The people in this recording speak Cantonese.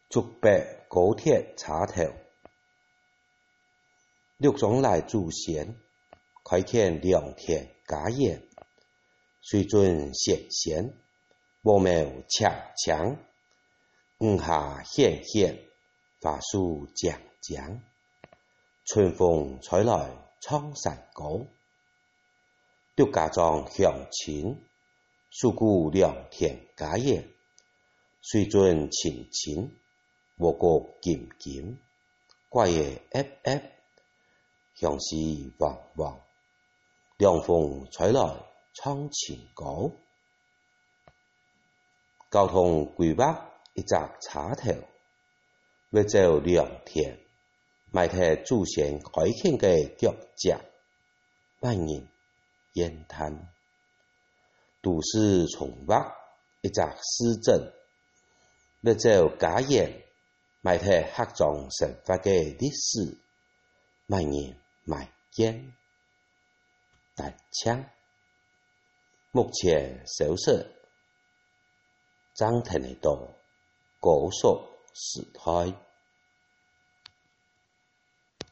竹北高铁岔头，六中来主线，开垦良田家园，水准显现，我们强强，五下显现，花树将将，春风吹来苍山高，竹家庄乡亲，树谷良田家园，水准清清，我国金金，怪野 FF， 向西旺旺，凉风吹来苍青高。交通规划一则岔头，要走良田，埋汰祖先开垦嘅脚迹，万人烟叹。都市重划一则市政，要走家园，埋汰客庄生活嘅历史，万人埋见。但枪目前收拾张腾的多高速时代。